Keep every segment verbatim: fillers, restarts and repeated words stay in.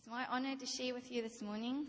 It's my honor to share with you this morning.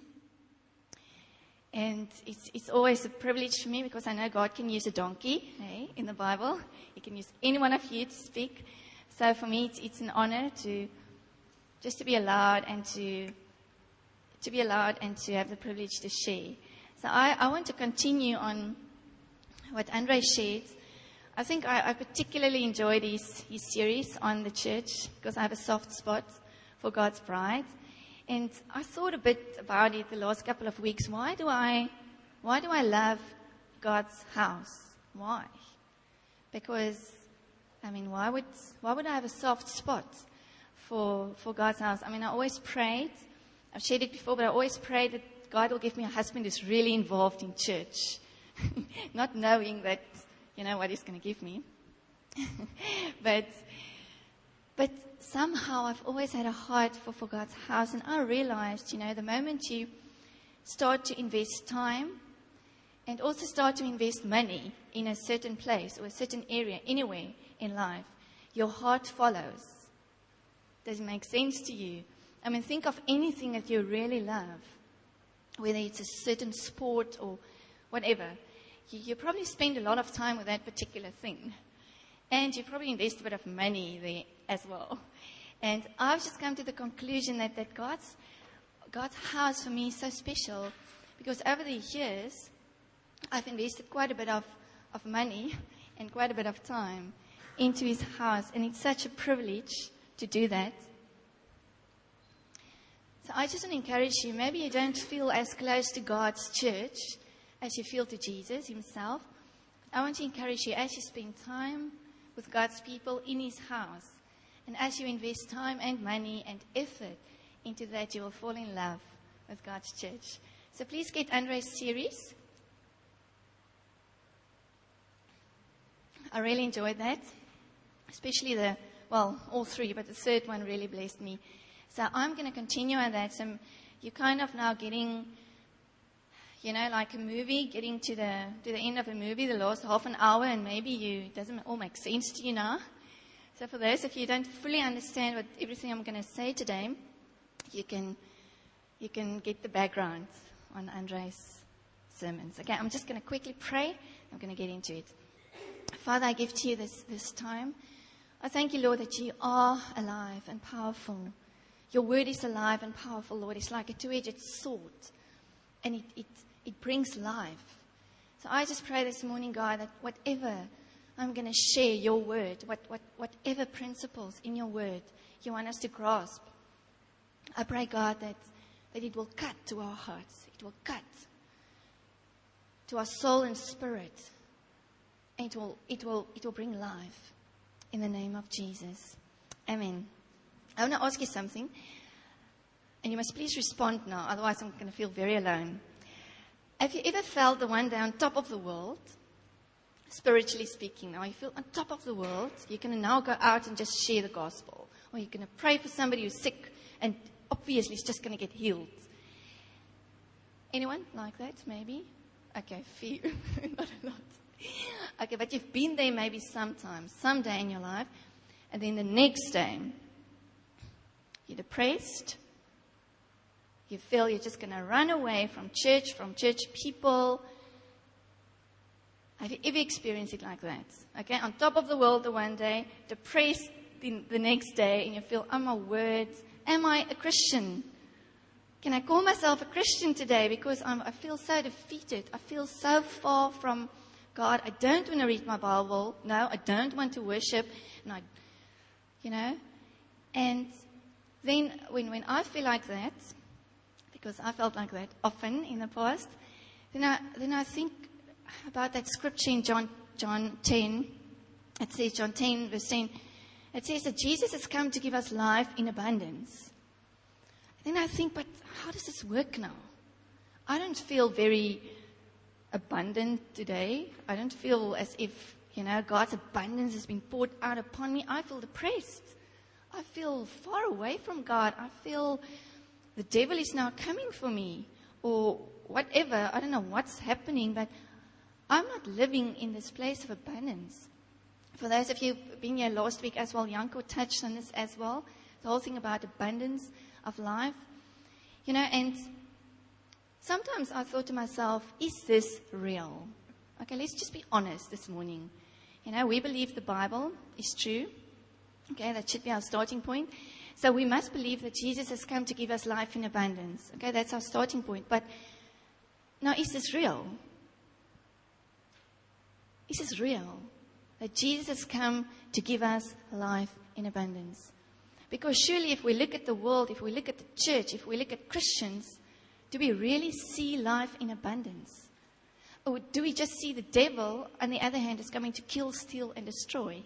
And it's, it's always a privilege for me because I know God can use a donkey, hey, in the Bible. He can use any one of you to speak. So for me, it's, it's an honor to just to be allowed and to to be allowed and to have the privilege to share. So I, I want to continue on what Andre shared. I think I, I particularly enjoyed his, his series on the church because I have a soft spot for God's bride. And I thought a bit about it the last couple of weeks. Why do I, why do I love God's house? Why? Because, I mean, why would, why would I have a soft spot for, for God's house? I mean, I always prayed. I've shared it before, but I always prayed that God will give me a husband who's really involved in church. Not knowing that, you know, what he's going to give me. but, but somehow I've always had a heart for, for God's house. And I realized, you know, the moment you start to invest time and also start to invest money in a certain place or a certain area, anywhere in life, your heart follows. Does it make sense to you? I mean, think of anything that you really love, whether it's a certain sport or whatever. You, you probably spend a lot of time with that particular thing. And you probably invest a bit of money there as well. And I've just come to the conclusion that, that God's, God's house for me is so special because over the years, I've invested quite a bit of, of money and quite a bit of time into His house. And it's such a privilege to do that. So I just want to encourage you, maybe you don't feel as close to God's church as you feel to Jesus Himself. I want to encourage you as you spend time with God's people in His house, and as you invest time and money and effort into that, you will fall in love with God's church. So please get Andre's series. I really enjoyed that, especially the, well, all three, but the third one really blessed me. So I'm going to continue on that. So you're kind of now getting, you know, like a movie, getting to the to the end of a movie, the last half an hour, and maybe you it doesn't all make sense to you now. So for those of you who don't fully understand what everything I'm going to say today, you can you can get the background on Andre's sermons. Okay, I'm just going to quickly pray. I'm going to get into it. Father, I give to you this, this time. I thank you, Lord, that you are alive and powerful. Your word is alive and powerful, Lord. It's like a two-edged sword, and it, it, it brings life. So I just pray this morning, God, that whatever I'm going to share your word, what, what, whatever principles in your word you want us to grasp, I pray, God, that, that it will cut to our hearts. It will cut to our soul and spirit. And it will, it will, it will bring life in the name of Jesus. Amen. I want to ask you something, and you must please respond now, otherwise I'm going to feel very alone. Have you ever felt the one day on top of the world, spiritually speaking? Now you feel on top of the world, you're going to now go out and just share the gospel, or you're going to pray for somebody who's sick and obviously is just going to get healed. Anyone like that, maybe? Okay, few, not a lot. Okay, but you've been there maybe sometime, someday in your life, and then the next day, you're depressed. You feel you're just going to run away from church, from church people. Have you ever experienced it like that? Okay, on top of the world the one day, depressed the, the next day, and you feel, oh my word, am I a Christian? Can I call myself a Christian today? Because I'm, I feel so defeated. I feel so far from God. I don't want to read my Bible. No, I don't want to worship. And I, you know, and then when, when I feel like that, because I felt like that often in the past, then I then I think about that scripture in John John ten. It says, John ten, verse ten, it says that Jesus has come to give us life in abundance. Then I think, but how does this work now? I don't feel very abundant today. I don't feel as if, you know, God's abundance has been poured out upon me. I feel depressed. I feel far away from God. I feel the devil is now coming for me or whatever. I don't know what's happening, but I'm not living in this place of abundance. For those of you who've been here last week as well, Janko touched on this as well. The whole thing about abundance of life. You know, and sometimes I thought to myself, is this real? Okay, let's just be honest this morning. You know, we believe the Bible is true. Okay, that should be our starting point. So we must believe that Jesus has come to give us life in abundance. Okay, that's our starting point. But now, is this real? Is this real? That Jesus has come to give us life in abundance. Because surely if we look at the world, if we look at the church, if we look at Christians, do we really see life in abundance? Or do we just see the devil, on the other hand, is coming to kill, steal, and destroy?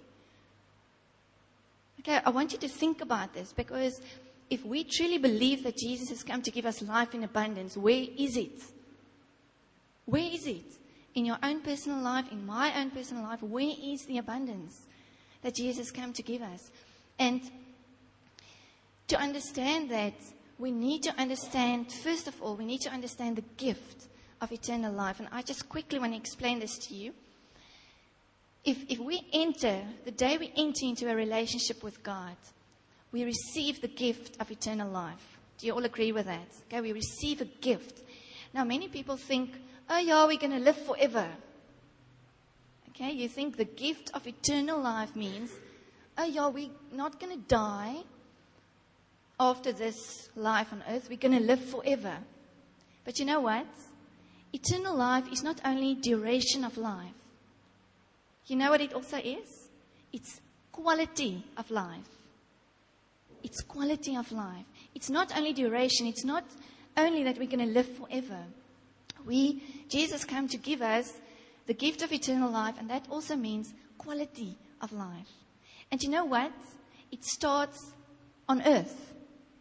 Okay, I want you to think about this, because if we truly believe that Jesus has come to give us life in abundance, where is it? Where is it? In your own personal life, in my own personal life, where is the abundance that Jesus has come to give us? And to understand that, we need to understand, first of all, we need to understand the gift of eternal life. And I just quickly want to explain this to you. If, if we enter, the day we enter into a relationship with God, we receive the gift of eternal life. Do you all agree with that? Okay, we receive a gift. Now, many people think, oh yeah, we're going to live forever. Okay, you think the gift of eternal life means, oh yeah, we're not going to die after this life on earth. We're going to live forever. But you know what? Eternal life is not only duration of life. You know what it also is? It's quality of life. It's quality of life. It's not only duration. It's not only that we're going to live forever. We, Jesus came to give us the gift of eternal life, and that also means quality of life. And you know what? It starts on earth.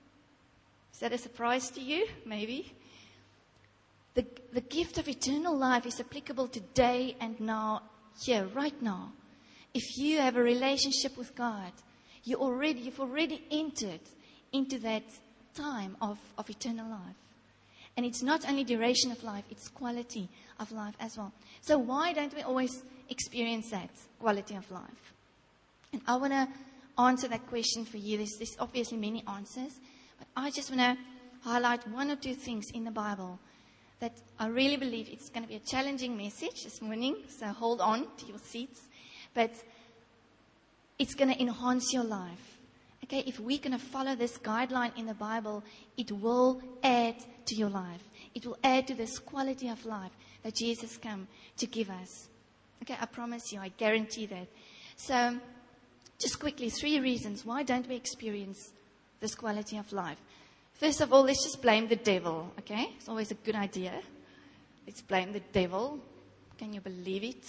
Is that a surprise to you? Maybe. The, the gift of eternal life is applicable today and now, here, right now. If you have a relationship with God, you already, you've already entered into that time of, of eternal life. And it's not only duration of life, it's quality of life as well. So why don't we always experience that quality of life? And I want to answer that question for you. There's, there's obviously many answers, but I just want to highlight one or two things in the Bible that I really believe it's going to be a challenging message this morning, so hold on to your seats. But it's going to enhance your life. Okay, if we're going to follow this guideline in the Bible, it will add to your life. It will add to this quality of life that Jesus came to give us. Okay, I promise you, I guarantee that. So, just quickly, three reasons why don't we experience this quality of life. First of all, let's just blame the devil, okay? It's always a good idea. Let's blame the devil. Can you believe it?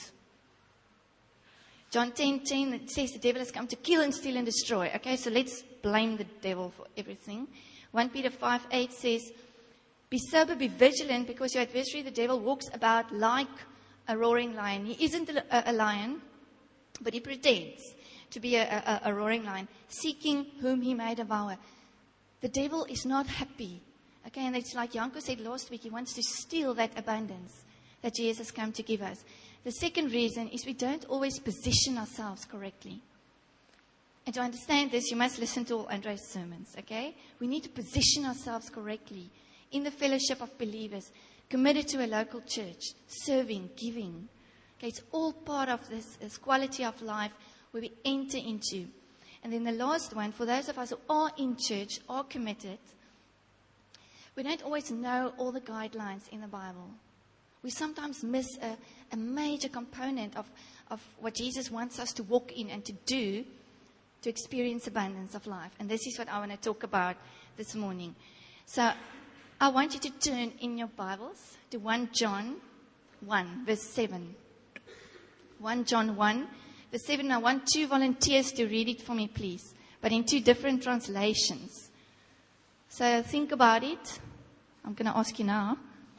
John ten ten, it says the devil has come to kill and steal and destroy. Okay, so let's blame the devil for everything. First Peter five eight says, be sober, be vigilant, because your adversary, the devil, walks about like a roaring lion. He isn't a, a lion, but he pretends to be a, a, a roaring lion, seeking whom he may devour. The devil is not happy. Okay, and it's like Janko said last week, he wants to steal that abundance that Jesus came to give us. The second reason is we don't always position ourselves correctly. And to understand this, you must listen to all Andre's sermons, okay? We need to position ourselves correctly in the fellowship of believers, committed to a local church, serving, giving. Okay, it's all part of this, this quality of life where we enter into. And then the last one, for those of us who are in church, are committed, we don't always know all the guidelines in the Bible. We sometimes miss a, a major component of, of what Jesus wants us to walk in and to do to experience abundance of life. And this is what I want to talk about this morning. So I want you to turn in your Bibles to First John one, verse seven. First John one, verse seven. I want two volunteers to read it for me, please, but in two different translations. So think about it. I'm going to ask you now.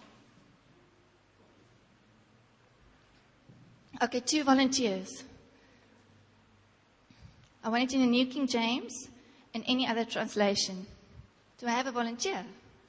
Okay, two volunteers. I want it in the New King James and any other translation. Do I have a volunteer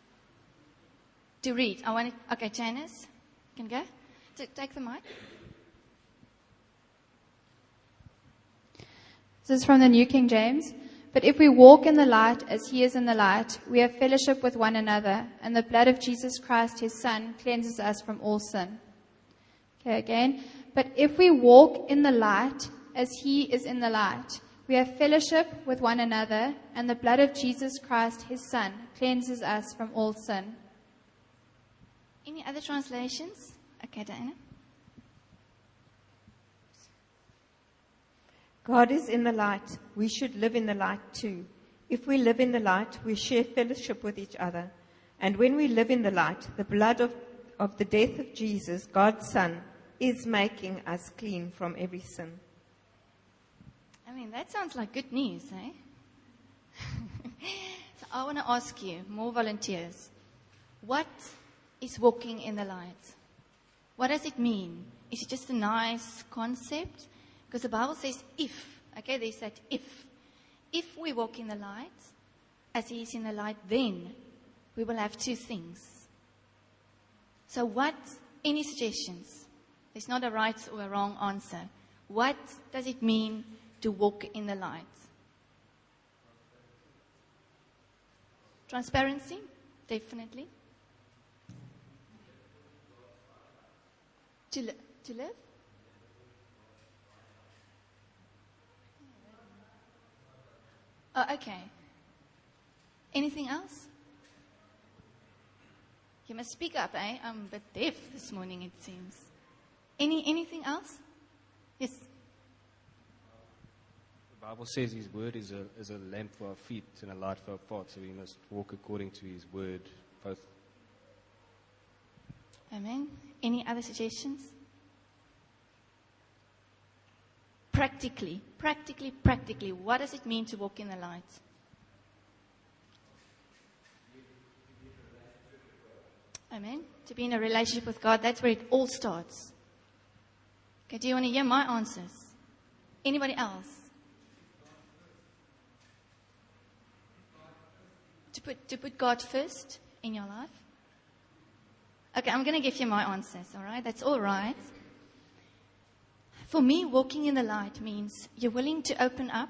to read? I want it. Okay, Janice, can go. T- take the mic. This is from the New King James. But if we walk in the light as he is in the light, we have fellowship with one another, and the blood of Jesus Christ, his Son, cleanses us from all sin. Okay, again. But if we walk in the light as he is in the light, we have fellowship with one another, and the blood of Jesus Christ, his Son, cleanses us from all sin. Any other translations? Okay, Diana. God is in the light. We should live in the light too. If we live in the light, we share fellowship with each other. And when we live in the light, the blood of, of the death of Jesus, God's Son, is making us clean from every sin. I mean, that sounds like good news, eh? So I want to ask you, more volunteers, what is walking in the light? What does it mean? Is it just a nice concept? Because the Bible says if, okay, there's that if. If we walk in the light, as he is in the light, then we will have two things. So what, any suggestions? There's not a right or a wrong answer. What does it mean to walk in the light? Transparency, definitely. To, li- to live? Oh, okay. Anything else? You must speak up, eh? I'm a bit deaf this morning, it seems. Any anything else? Yes. The Bible says his word is a is a lamp for our feet and a light for our path, so we must walk according to his word, both. Amen. Any other suggestions? Practically, practically, practically, what does it mean to walk in the light? Amen. To be in a relationship with God, that's where it all starts. Okay, do you want to hear my answers? Anybody else? To put, to put God first in your life? Okay, I'm going to give you my answers, all right? That's all right. For me, walking in the light means you're willing to open up.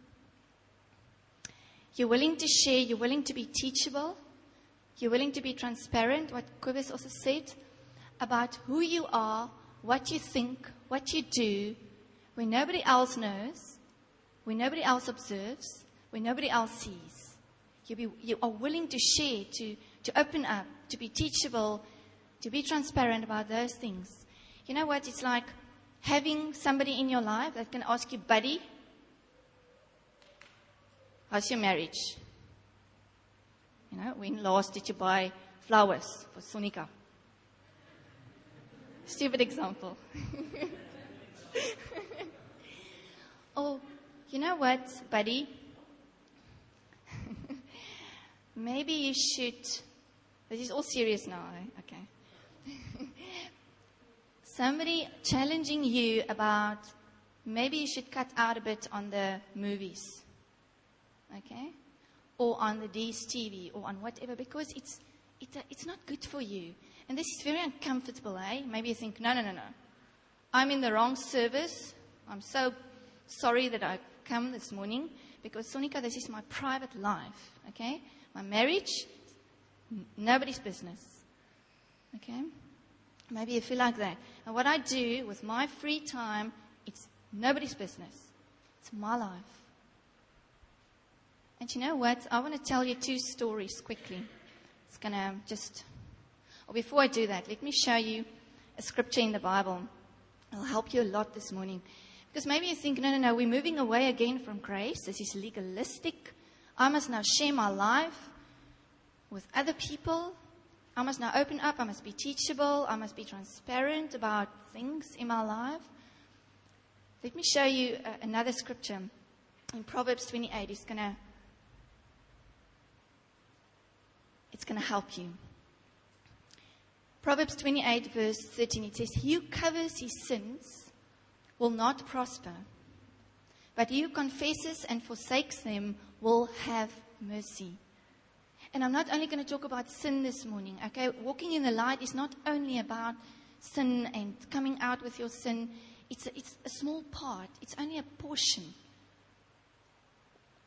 You're willing to share. You're willing to be teachable. You're willing to be transparent, what Kobus also said, about who you are, what you think, what you do, when nobody else knows, when nobody else observes, when nobody else sees. You, be, you are willing to share, to, to open up, to be teachable, to be transparent about those things. You know what? It's like having somebody in your life that can ask you, buddy, how's your marriage? You know, when last did you buy flowers for Sonika? Stupid example. Oh, you know what, buddy? Maybe you should. This is all serious now, eh? Okay. Somebody challenging you about maybe you should cut out a bit on the movies. Okay? Or on the D S T V, or on whatever, because it's it, uh, it's not good for you. And this is very uncomfortable, eh? Maybe you think, no, no, no, no. I'm in the wrong service. I'm so sorry that I've come this morning, because, Sonika, this is my private life, okay? My marriage, n- nobody's business, okay? Maybe you feel like that. And what I do with my free time, it's nobody's business. It's my life. And you know what? I want to tell you two stories quickly. It's going to just... Or before I do that, let me show you a scripture in the Bible. It'll help you a lot this morning. Because maybe you think, no, no, no, we're moving away again from grace. This is legalistic. I must now share my life with other people. I must now open up. I must be teachable. I must be transparent about things in my life. Let me show you uh, another scripture. In Proverbs twenty-eight, it's going to It's going to help you. Proverbs twenty-eight, verse thirteen, it says, "He who covers his sins will not prosper, but he who confesses and forsakes them will have mercy." And I'm not only going to talk about sin this morning, okay? Walking in the light is not only about sin and coming out with your sin. It's a, it's a small part. It's only a portion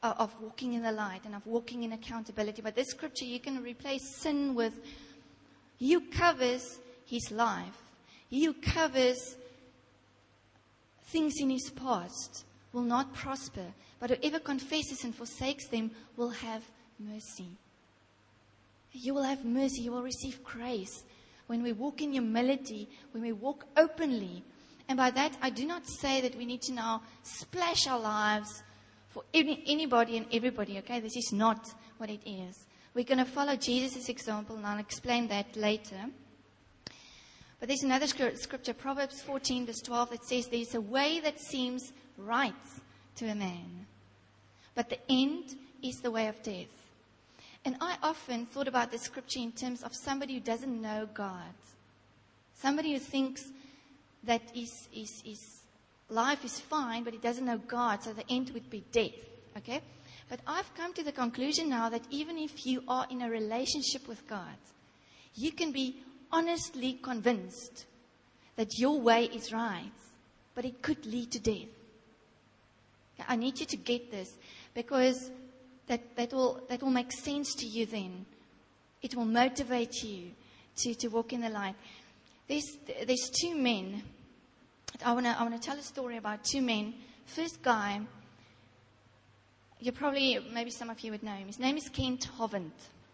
of, of walking in the light and of walking in accountability. But this scripture, you can replace sin with, he who covers his life, he who covers things in his past will not prosper, but whoever confesses and forsakes them will have mercy. You will have mercy. You will receive grace when we walk in humility, when we walk openly. And by that, I do not say that we need to now splash our lives for any, anybody and everybody, okay? This is not what it is. We're going to follow Jesus' example, and I'll explain that later. But there's another scripture, Proverbs fourteen, verse twelve, that says, there's a way that seems right to a man, but the end is the way of death. And I often thought about this scripture in terms of somebody who doesn't know God. Somebody who thinks that his, his, his life is fine, but he doesn't know God, so the end would be death. Okay? But I've come to the conclusion now that even if you are in a relationship with God, you can be honestly convinced that your way is right, but it could lead to death. Okay? I need you to get this, because That, that will that will make sense to you then. It will motivate you to, to walk in the light. There's there's two men. I wanna I wanna tell a story about two men. First guy, you probably maybe some of you would know him. His name is Kent Hovind.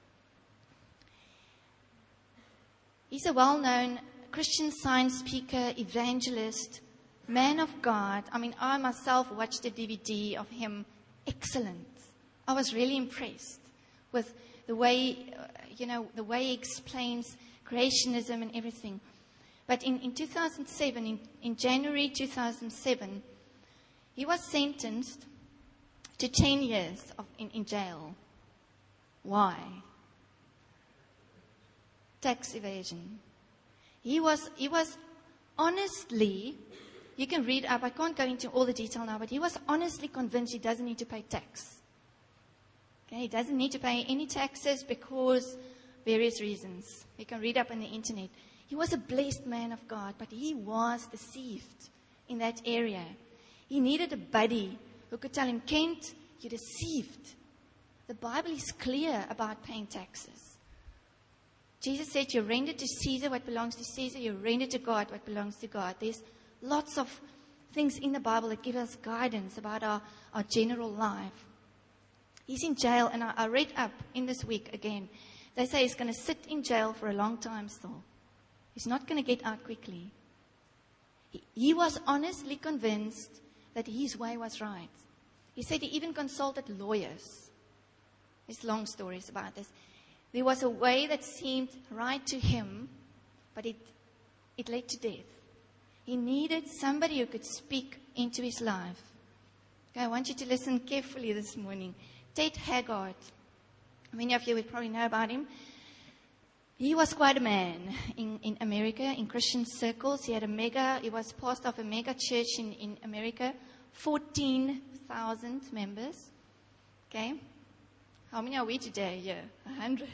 He's a well-known Christian Science speaker, evangelist, man of God. I mean, I myself watched a D V D of him. Excellent. I was really impressed with the way, uh, you know, the way he explains creationism and everything. But in, in two thousand seven, in, in January two thousand seven, he was sentenced to ten years of, in, in jail. Why? Tax evasion. He was, he was honestly, you can read up, I can't go into all the detail now, but he was honestly convinced he doesn't need to pay tax. He doesn't need to pay any taxes because various reasons. You can read up on the internet. He was a blessed man of God, but he was deceived in that area. He needed a buddy who could tell him, Kent, you're deceived. The Bible is clear about paying taxes. Jesus said, you render to Caesar what belongs to Caesar, you render to God what belongs to God. There's lots of things in the Bible that give us guidance about our, our general life. He's in jail, and I, I read up in this week again. They say he's going to sit in jail for a long time still. He's not going to get out quickly. He, he was honestly convinced that his way was right. He said he even consulted lawyers. There's long stories about this. There was a way that seemed right to him, but it, it led to death. He needed somebody who could speak into his life. Okay, I want you to listen carefully this morning. Ted Haggard. Many of you would probably know about him. He was quite a man in, in America, in Christian circles. He had a mega, he was pastor of a mega church in, in America, fourteen thousand members. Okay? How many are we today? Yeah, one hundred.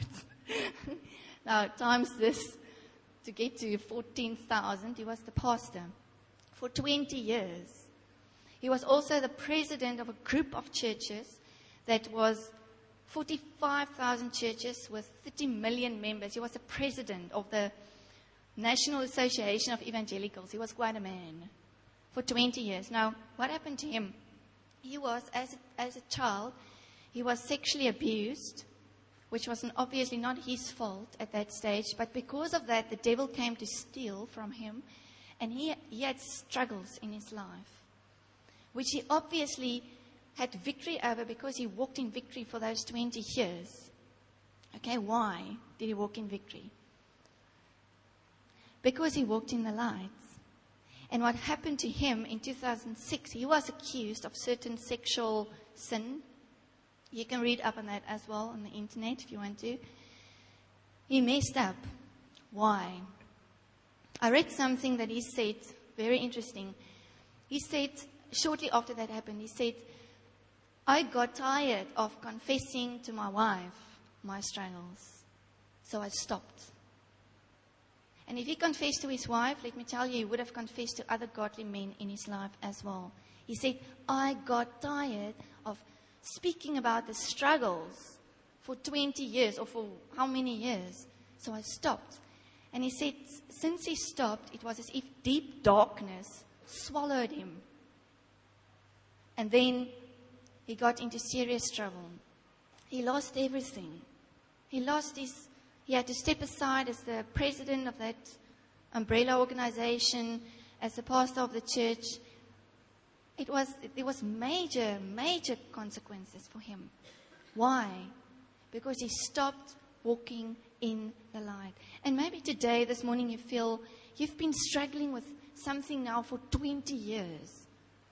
Now, times this to get to fourteen thousand. He was the pastor for twenty years. He was also the president of a group of churches that was forty-five thousand churches with thirty million members. He was the president of the National Association of Evangelicals. He was quite a man for twenty years. Now, what happened to him? He was, as a, as a child, he was sexually abused, which was an, obviously not his fault at that stage. But because of that, the devil came to steal from him, and he, he had struggles in his life, which he obviously had victory over because he walked in victory for those twenty years. Okay, why did he walk in victory? Because he walked in the light. And what happened to him in two thousand six, he was accused of certain sexual sin. You can read up on that as well on the internet if you want to. He messed up. Why? I read something that he said, very interesting. He said, shortly after that happened, he said, I got tired of confessing to my wife my struggles, so I stopped. And if he confessed to his wife, let me tell you, he would have confessed to other godly men in his life as well. He said, I got tired of speaking about the struggles for twenty years or for how many years. So I stopped. And he said, since he stopped, it was as if deep darkness swallowed him. And then he got into serious trouble. He lost everything. He lost his, he had to step aside as the president of that umbrella organization, as the pastor of the church. It was, there was major, major consequences for him. Why? Because he stopped walking in the light. And maybe today, this morning, you feel you've been struggling with something now for twenty years.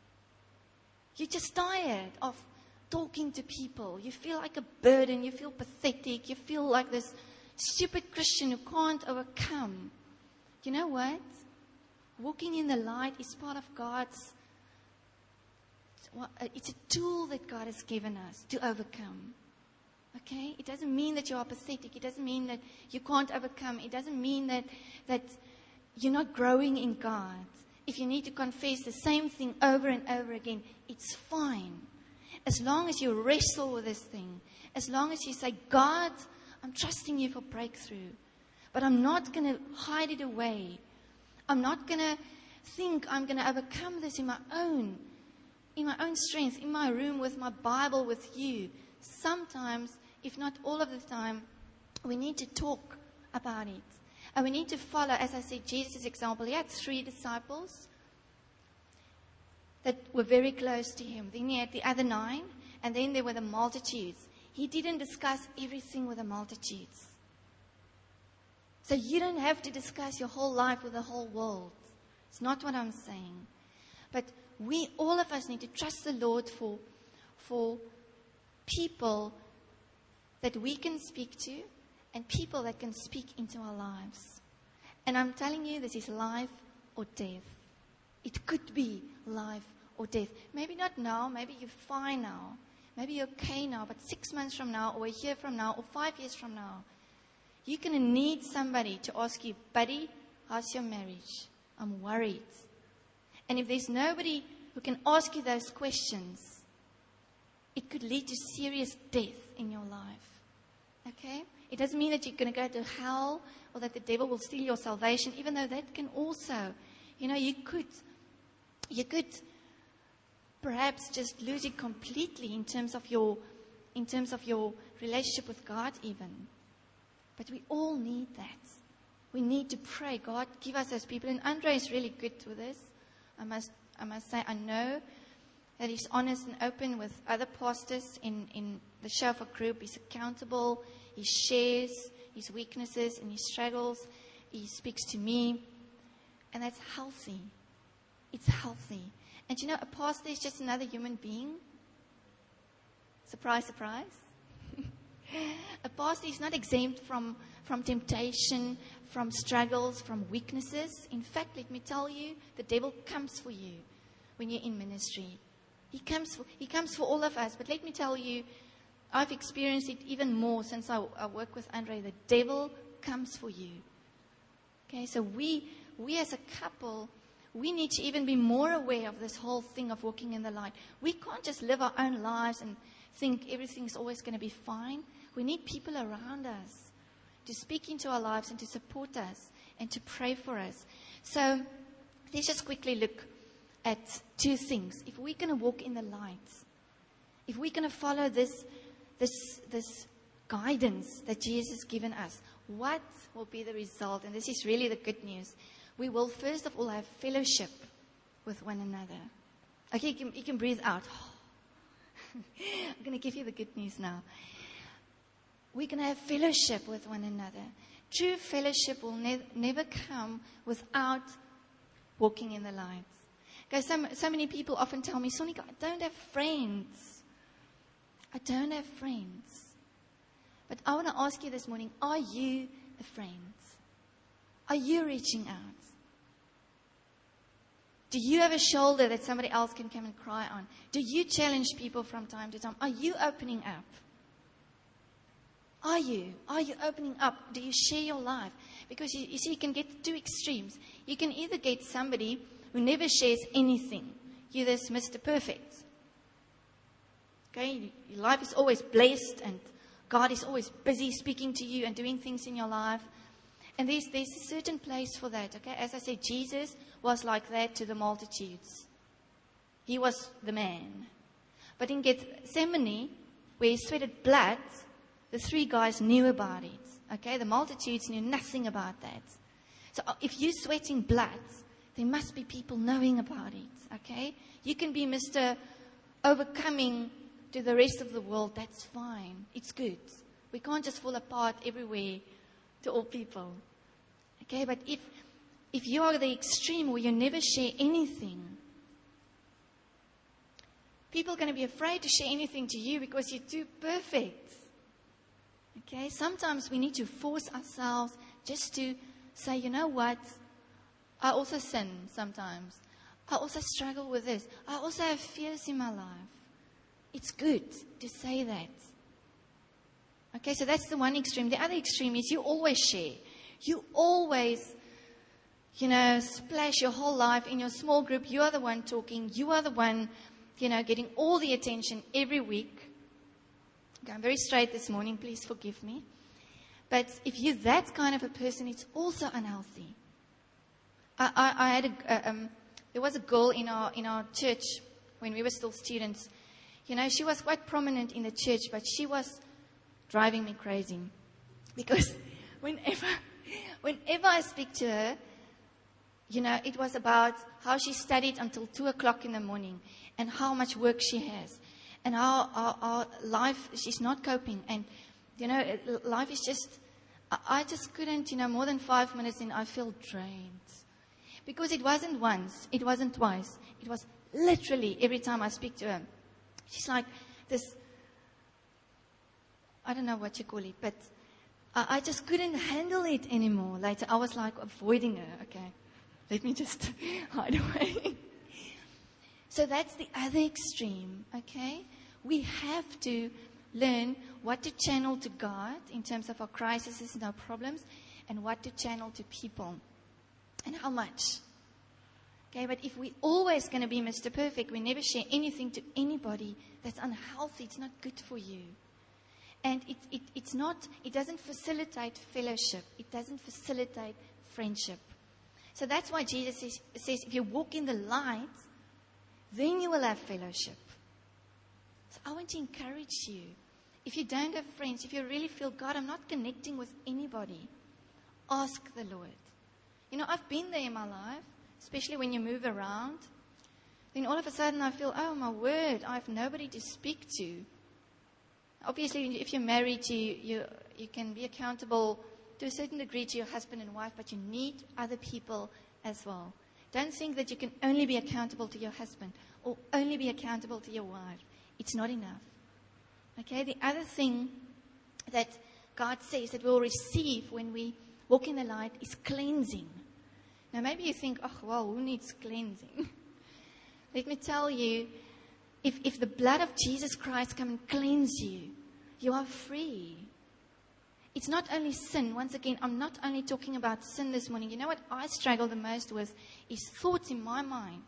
You're just tired of talking to people. You feel like a burden. You feel pathetic. You feel like this stupid Christian who can't overcome. You know what? Walking in the light is part of God's, it's a tool that God has given us to overcome. Okay? It doesn't mean that you are pathetic. It doesn't mean that you can't overcome. It doesn't mean that, that you're not growing in God. If you need to confess the same thing over and over again, it's fine. As long as you wrestle with this thing, as long as you say, God, I'm trusting you for breakthrough, but I'm not going to hide it away. I'm not going to think I'm going to overcome this in my own, in my own strength, in my room with my Bible with you. Sometimes, if not all of the time, we need to talk about it. And we need to follow, as I said, Jesus' example. He had three disciples that were very close to him. Then he had the other nine, and then there were the multitudes. He didn't discuss everything with the multitudes. So you don't have to discuss your whole life with the whole world. It's not what I'm saying. But we, all of us, need to trust the Lord for, for people that we can speak to and people that can speak into our lives. And I'm telling you, this is life or death. It could be life or death. Maybe not now. Maybe you're fine now. Maybe you're okay now. But six months from now, or a year from now, or five years from now, you're going to need somebody to ask you, buddy, how's your marriage? I'm worried. And if there's nobody who can ask you those questions, it could lead to serious death in your life. Okay? It doesn't mean that you're going to go to hell or that the devil will steal your salvation, even though that can also, you know, you could, you could perhaps just lose it completely in terms of your, in terms of your relationship with God even. But we all need that. We need to pray, God, give us those people. And Andre is really good with this. I must, I must say, I know that he's honest and open with other pastors in, in the Shofar group. He's accountable. He shares his weaknesses and his struggles. He speaks to me. And that's healthy. It's healthy. And you know, a pastor is just another human being. Surprise, surprise. A pastor is not exempt from, from temptation, from struggles, from weaknesses. In fact, let me tell you, the devil comes for you when you're in ministry. He comes for, he comes for all of us. But let me tell you, I've experienced it even more since I, I work with Andre. The devil comes for you. Okay, so we, we as a couple, we need to even be more aware of this whole thing of walking in the light. We can't just live our own lives and think everything's always going to be fine. We need people around us to speak into our lives and to support us and to pray for us. So let's just quickly look at two things. If we're going to walk in the light, if we're going to follow this, this, this guidance that Jesus has given us, what will be the result? And this is really the good news. We will first of all have fellowship with one another. Okay, you can, you can breathe out. I'm going to give you the good news now. We're going to have fellowship with one another. True fellowship will ne- never come without walking in the light. Guys, so, so many people often tell me, Sonika, I don't have friends. I don't have friends. But I want to ask you this morning, are you a friend? Are you reaching out? Do you have a shoulder that somebody else can come and cry on? Do you challenge people from time to time? Are you opening up? Are you? Are you opening up? Do you share your life? Because you, you see, you can get two extremes. You can either get somebody who never shares anything. You're this Mister Perfect. Okay, your life is always blessed and God is always busy speaking to you and doing things in your life. And there's, there's a certain place for that, okay? As I said, Jesus was like that to the multitudes. He was the man. But in Gethsemane, where he sweated blood, the three guys knew about it, okay? The multitudes knew nothing about that. So if you're sweating blood, there must be people knowing about it, okay? You can be Mister Overcoming to the rest of the world. That's fine. It's good. We can't just fall apart everywhere to all people. Okay, but if if you are the extreme where you never share anything, people are going to be afraid to share anything to you because you're too perfect. Okay, sometimes we need to force ourselves just to say, you know what, I also sin sometimes. I also struggle with this. I also have fears in my life. It's good to say that. Okay, so that's the one extreme. The other extreme is you always share. You always, you know, splash your whole life in your small group. You are the one talking. You are the one, you know, getting all the attention every week. Okay, I'm very straight this morning. Please forgive me. But if you're that kind of a person, it's also unhealthy. I, I, I had a, uh, um, there was a girl in our in our church when we were still students. You know, she was quite prominent in the church, but she was driving me crazy. Because whenever, whenever I speak to her, you know, it was about how she studied until two o'clock in the morning and how much work she has and how our, our life, she's not coping. And, you know, life is just, I just couldn't, you know, more than five minutes in, I feel drained. Because it wasn't once, it wasn't twice, it was literally every time I speak to her. She's like this, I don't know what you call it, but I, I just couldn't handle it anymore. Later, I was like avoiding her. Okay, let me just hide away. So that's the other extreme, okay? We have to learn what to channel to God in terms of our crises and our problems and what to channel to people and how much. Okay, but if we're always going to be Mister Perfect, we never share anything to anybody, that's unhealthy. It's not good for you. And it, it, it's not, it doesn't facilitate fellowship. It doesn't facilitate friendship. So that's why Jesus says, says if you walk in the light, then you will have fellowship. So I want to encourage you. If you don't have friends, if you really feel, God, I'm not connecting with anybody, ask the Lord. You know, I've been there in my life. Especially when you move around, then all of a sudden I feel, oh my word, I have nobody to speak to. Obviously, if you're married, you, you, you can be accountable to a certain degree to your husband and wife, but you need other people as well. Don't think that you can only be accountable to your husband or only be accountable to your wife. It's not enough. Okay, the other thing that God says that we'll receive when we walk in the light is cleansing. Now, maybe you think, oh, well, who needs cleansing? Let me tell you, if, if the blood of Jesus Christ come and cleanse you, you are free. It's not only sin. Once again, I'm not only talking about sin this morning. You know what I struggle the most with is thoughts in my mind.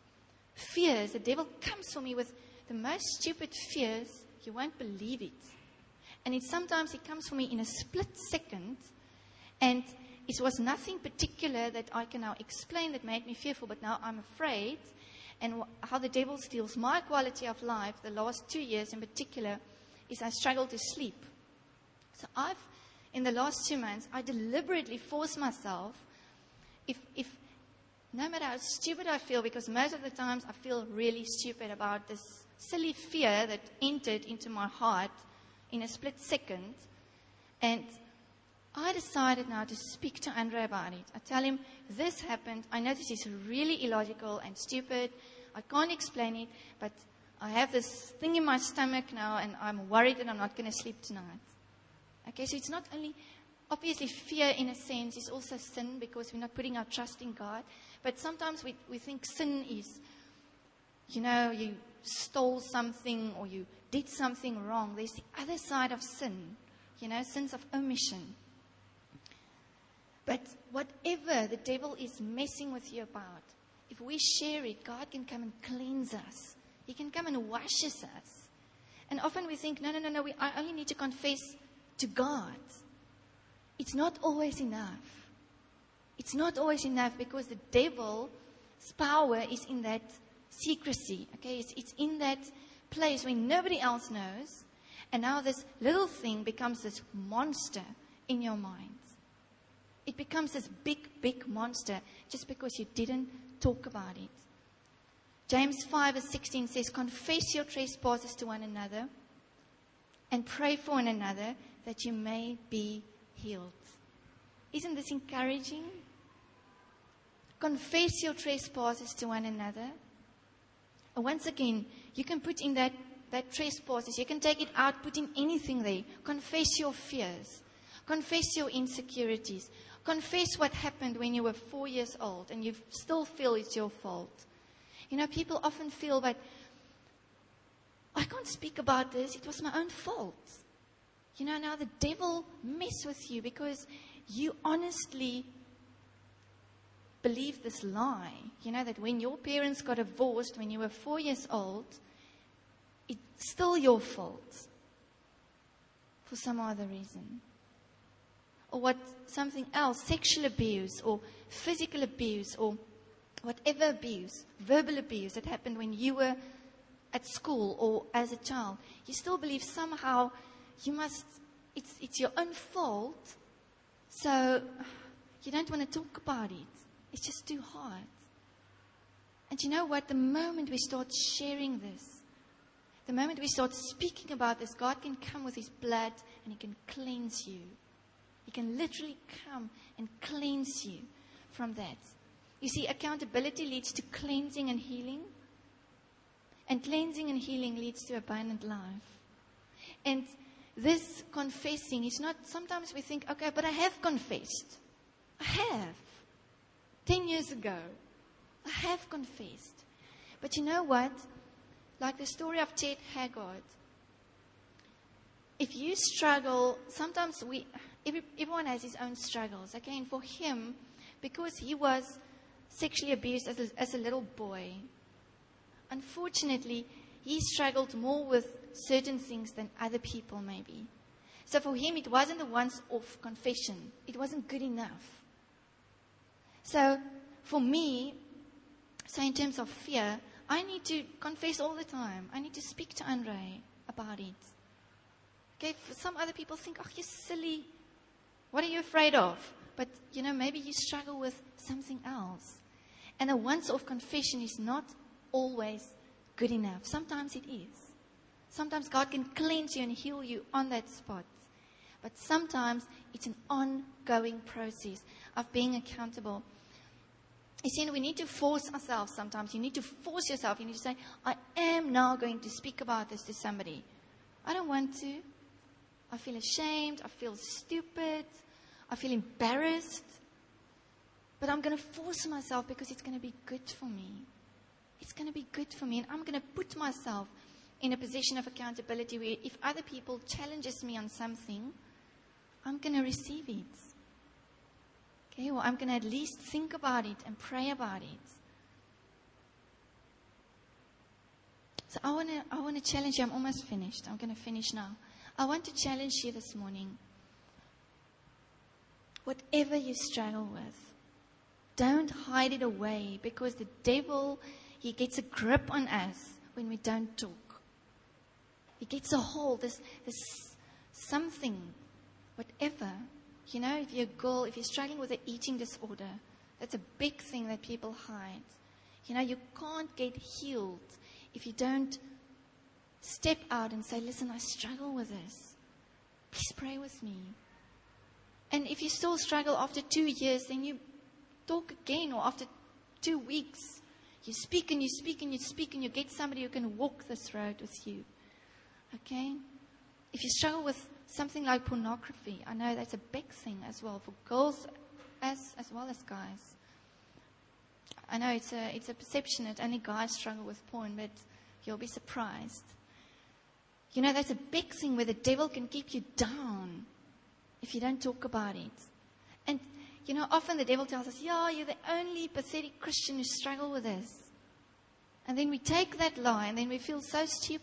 Fears. The devil comes for me with the most stupid fears. You won't believe it. And it sometimes it comes for me in a split second, and it was nothing particular that I can now explain that made me fearful, but now I'm afraid. And how the devil steals my quality of life, the last two years in particular, is I struggle to sleep. So I've, in the last two months, I deliberately force myself, if, if no matter how stupid I feel, because most of the times I feel really stupid about this silly fear that entered into my heart in a split second, and I decided now to speak to Andre about it. I tell him, this happened. I know this is really illogical and stupid. I can't explain it, but I have this thing in my stomach now, and I'm worried that I'm not going to sleep tonight. Okay, so it's not only, obviously fear in a sense is also sin because we're not putting our trust in God. But sometimes we, we think sin is, you know, you stole something or you did something wrong. There's the other side of sin, you know, sins of omission. But whatever the devil is messing with you about, if we share it, God can come and cleanse us. He can come and wash us. And often we think, no, no, no, no, we, I only need to confess to God. It's not always enough. It's not always enough because the devil's power is in that secrecy. Okay, it's, it's in that place where nobody else knows. And now this little thing becomes this monster in your mind. It becomes this big, big monster just because you didn't talk about it. James five verse sixteen says, confess your trespasses to one another and pray for one another that you may be healed. Isn't this encouraging? Confess your trespasses to one another. And once again, you can put in that, that trespasses. You can take it out, put in anything there. Confess your fears. Confess your insecurities. Confess what happened when you were four years old and you still feel it's your fault. You know, people often feel that, I can't speak about this. It was my own fault. You know, now the devil messes with you because you honestly believe this lie. You know, that when your parents got divorced when you were four years old, it's still your fault for some other reason. Or what, something else, sexual abuse or physical abuse or whatever abuse, verbal abuse that happened when you were at school or as a child. You still believe somehow you must, it's, it's your own fault, so you don't want to talk about it. It's just too hard. And you know what? The moment we start sharing this, the moment we start speaking about this, God can come with His blood and He can cleanse you. He can literally come and cleanse you from that. You see, accountability leads to cleansing and healing. And cleansing and healing leads to abundant life. And this confessing is not, sometimes we think, okay, but I have confessed. I have. Ten years ago, I have confessed. But you know what? Like the story of Ted Haggard. If you struggle, sometimes we... Every, everyone has his own struggles, okay? And for him, because he was sexually abused as a, as a little boy, unfortunately, he struggled more with certain things than other people maybe. So for him, it wasn't a once-off confession. It wasn't good enough. So for me, so in terms of fear, I need to confess all the time. I need to speak to Andre about it. Okay, for some other people think, oh, you're silly. What are you afraid of? But, you know, maybe you struggle with something else. And a once-off confession is not always good enough. Sometimes it is. Sometimes God can cleanse you and heal you on that spot. But sometimes it's an ongoing process of being accountable. You see, we need to force ourselves sometimes. You need to force yourself. You need to say, I am now going to speak about this to somebody. I don't want to. I feel ashamed. I feel stupid. I feel embarrassed. But I'm going to force myself because it's going to be good for me. It's going to be good for me. And I'm going to put myself in a position of accountability where if other people challenges me on something, I'm going to receive it. Okay, well, I'm going to at least think about it and pray about it. So I want to I want to challenge you. I'm almost finished. I'm going to finish now. I want to challenge you this morning. Whatever you struggle with, don't hide it away because the devil, he gets a grip on us when we don't talk. He gets a hold, this, this something, whatever. You know, if you're a girl, if you're struggling with an eating disorder, that's a big thing that people hide. You know, you can't get healed if you don't step out and say, listen, I struggle with this. Please pray with me. And if you still struggle after two years, then you talk again, or after two weeks, you speak and you speak and you speak and you get somebody who can walk this road with you. Okay? If you struggle with something like pornography, I know that's a big thing as well for girls as as well as guys. I know it's a it's a perception that only guys struggle with porn, but you'll be surprised. You know, that's a big thing where the devil can keep you down if you don't talk about it. And, you know, often the devil tells us, yeah, you're the only pathetic Christian who struggle with this. And then we take that lie and then we feel so stupid.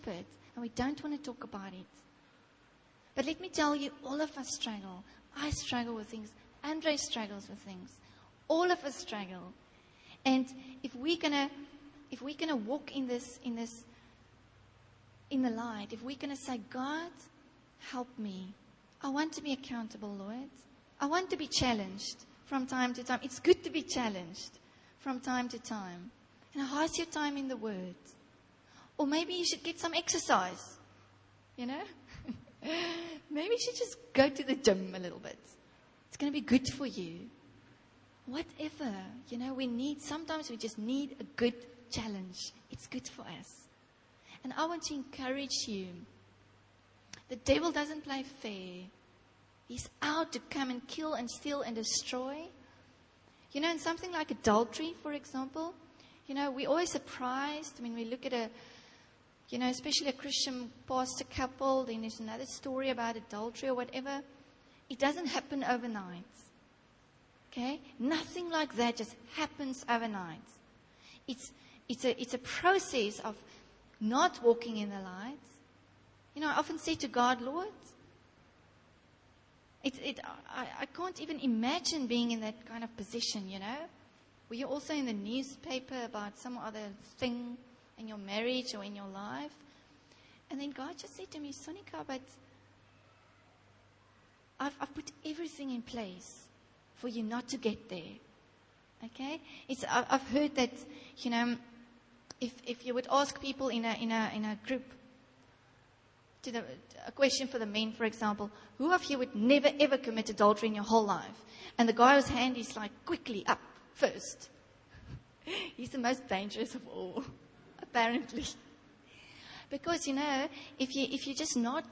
and we don't want to talk about it. But let me tell you, all of us struggle. I struggle with things. Andre struggles with things. All of us struggle. And if we're gonna, if we're gonna walk in this, in this, in the light, if we're gonna say, God, help me. I want to be accountable, Lord. I want to be challenged from time to time. It's good to be challenged from time to time. And how's your time in the Word? Or maybe you should get some exercise. You know? Maybe you should just go to the gym a little bit. It's going to be good for you. Whatever. You know, we need, sometimes we just need a good challenge. It's good for us. And I want to encourage you. The devil doesn't play fair. He's out to come and kill and steal and destroy. You know, in something like adultery, for example, you know, we're always surprised when we look at a, you know, especially a Christian pastor couple, then there's another story about adultery or whatever. It doesn't happen overnight. Okay? Nothing like that just happens overnight. It's, it's, a, it's a process of not walking in the light. You know, I often say to God, Lord, it, it, I, I can't even imagine being in that kind of position, you know. Were you also in the newspaper about some other thing in your marriage or in your life? And then God just said to me, Sonika, but I've, I've put everything in place for you not to get there. Okay? It's, I've heard that, you know, if, if you would ask people in a, in a, in a group, to the, a question for the men, for example, who of you would never ever commit adultery in your whole life? And the guy whose hand is like quickly up first. He's the most dangerous of all, apparently. Because, you know, if, you, if you're just not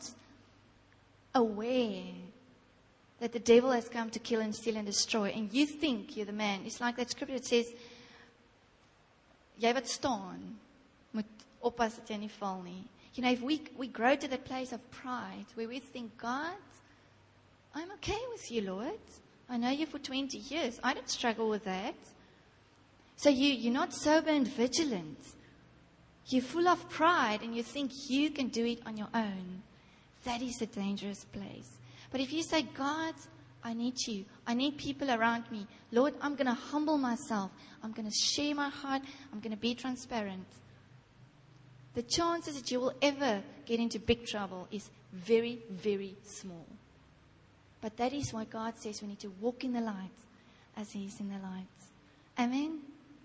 aware that the devil has come to kill and steal and destroy, and you think you're the man, it's like that scripture that says, jy wat staan, moet oppas dat jy nie val nie. You know, if we, we grow to that place of pride where we think, God, I'm okay with you, Lord. I know you for twenty years. I don't struggle with that. So you, you're not sober and vigilant. You're full of pride and you think you can do it on your own. That is a dangerous place. But if you say, God, I need you. I need people around me. Lord, I'm going to humble myself. I'm going to share my heart. I'm going to be transparent. The chances that you will ever get into big trouble is very, very small. But that is why God says we need to walk in the light as He is in the light. Amen?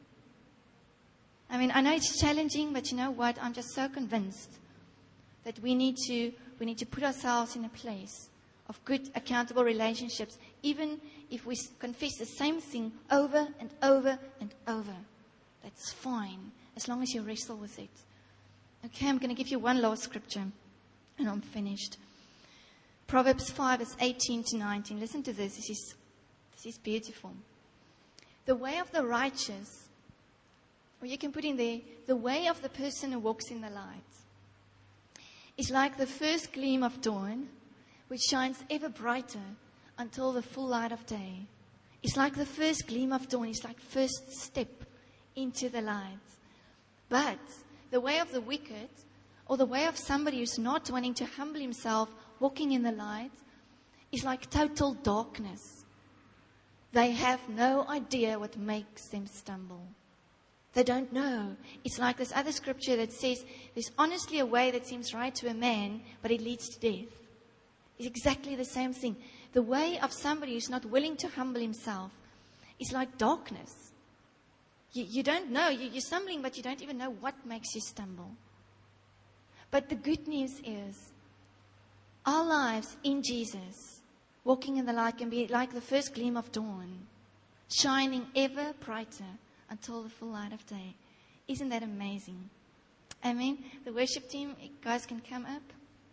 I mean, I know it's challenging, but you know what? I'm just so convinced that we need to, we need to put ourselves in a place of good, accountable relationships, even if we confess the same thing over and over and over. That's fine, as long as you wrestle with it. Okay, I'm going to give you one last scripture, and I'm finished. Proverbs five, verse eighteen to nineteen. Listen to this. This is, this is beautiful. The way of the righteous, or you can put in there, the way of the person who walks in the light, is like the first gleam of dawn, which shines ever brighter until the full light of day. It's like the first gleam of dawn. It's like first step into the light. But the way of the wicked, or the way of somebody who's not wanting to humble himself, walking in the light, is like total darkness. They have no idea what makes them stumble. They don't know. It's like this other scripture that says, there's honestly a way that seems right to a man, but it leads to death. It's exactly the same thing. The way of somebody who's not willing to humble himself is like darkness. You, you don't know. You, you're stumbling, but you don't even know what makes you stumble. But the good news is, our lives in Jesus, walking in the light, can be like the first gleam of dawn, shining ever brighter until the full light of day. Isn't that amazing? Amen. The worship team, guys, can come up.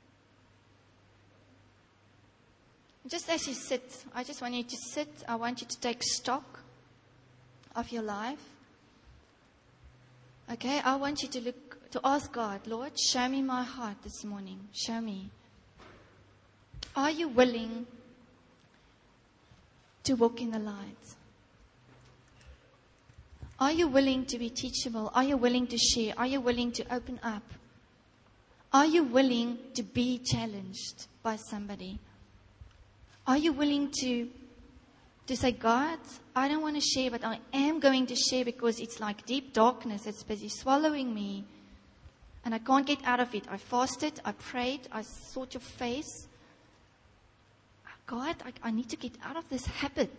Just as you sit, I just want you to sit. I want you to take stock of your life. Okay, I want you to look, to ask God, Lord, show me my heart this morning. Show me. Are you willing to walk in the light? Are you willing to be teachable? Are you willing to share? Are you willing to open up? Are you willing to be challenged by somebody? Are you willing to, to say, God, I don't want to share, but I am going to share because it's like deep darkness. It's busy swallowing me. And I can't get out of it. I fasted, I prayed, I sought your face. God, I, I need to get out of this habit.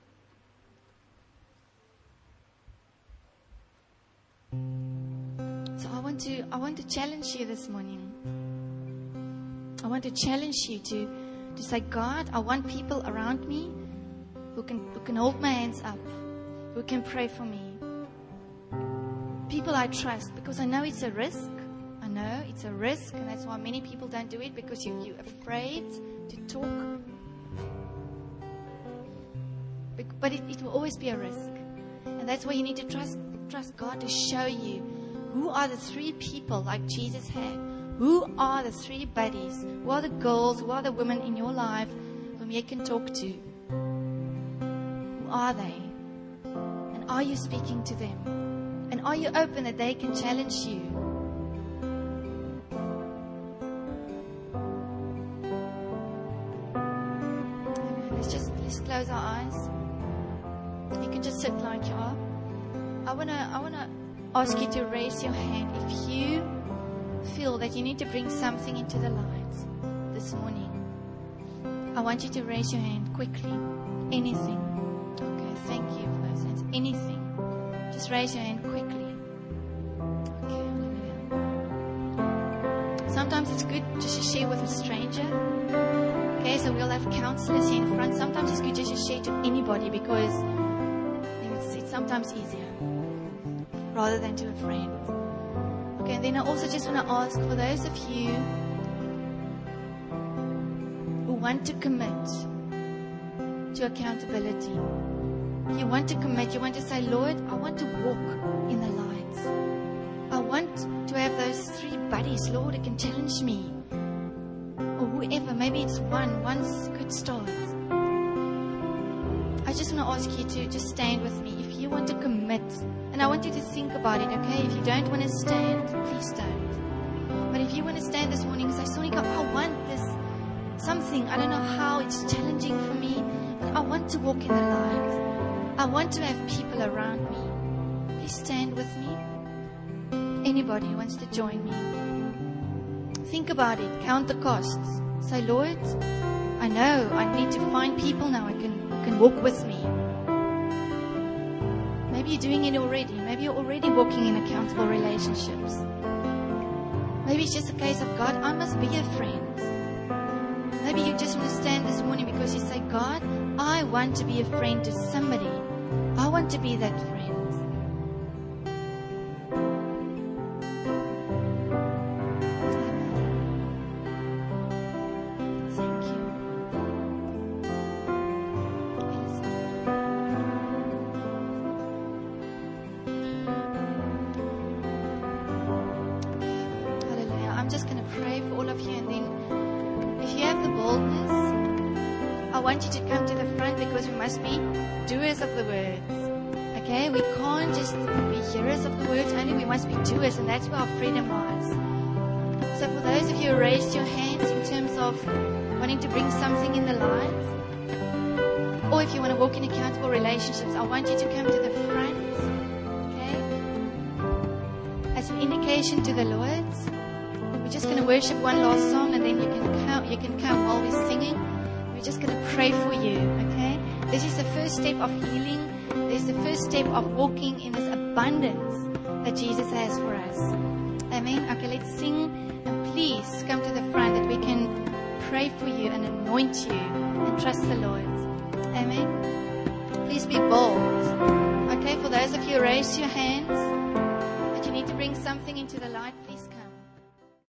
So I want to I want to challenge you this morning. I want to challenge you to, to say, God, I want people around me who can who can hold my hands up, who can pray for me. People I trust, because I know it's a risk. I know it's a risk, and that's why many people don't do it, because you, you're afraid to talk. But it, it will always be a risk. And that's why you need to trust trust God to show you who are the three people like Jesus had. Who are the three buddies? Who are the girls? Who are the women in your life whom you can talk to? Who are they? And are you speaking to them? And are you open that they can challenge you? Let's just let's close our eyes. You can just sit like you are. I wanna I wanna ask you to raise your hand if you feel that you need to bring something into the light this morning. I want you to raise your hand quickly. Anything. Okay, thank you for those hands. Anything. Just raise your hand quickly. Okay, hallelujah. Sometimes it's good just to share with a stranger. Okay, so we'll have counselors here in front. Sometimes it's good just to share to anybody, because it's, it's sometimes easier rather than to a friend. Okay, and then I also just want to ask for those of you who want to commit to accountability. You want to commit, you want to say, Lord, I want to walk in the light. I want to have those three buddies, Lord, who can challenge me. Or whoever, maybe it's one, one's a good start. I just want to ask you to just stand with me. If you want to commit, and I want you to think about it, okay? If you don't want to stand, please don't. But if you want to stand this morning and say, Sonika, I want this something. I don't know how, it's challenging for me, but I want to walk in the light. I want to have people around me. Please stand with me. Anybody who wants to join me. Think about it. Count the costs. Say, Lord, I know I need to find people now who can, who can walk with me. Maybe you're doing it already. Maybe you're already walking in accountable relationships. Maybe it's just a case of, God, I must be a friend. Maybe you just want to stand this morning because you say, God, I want to be a friend to somebody. I want to be that friend. And that's where our freedom lies. So for those of you who raised your hands in terms of wanting to bring something in the light, or if you want to walk in accountable relationships, I want you to come to the front, okay? As an indication to the Lord. We're just going to worship one last song, and then you can come, you can come while we're singing. We're just going to pray for you, okay? This is the first step of healing. This is the first step of walking in this abundance that Jesus has for us. Amen. Okay, let's sing, and please come to the front that we can pray for you and anoint you and trust the Lord. Amen. Please be bold.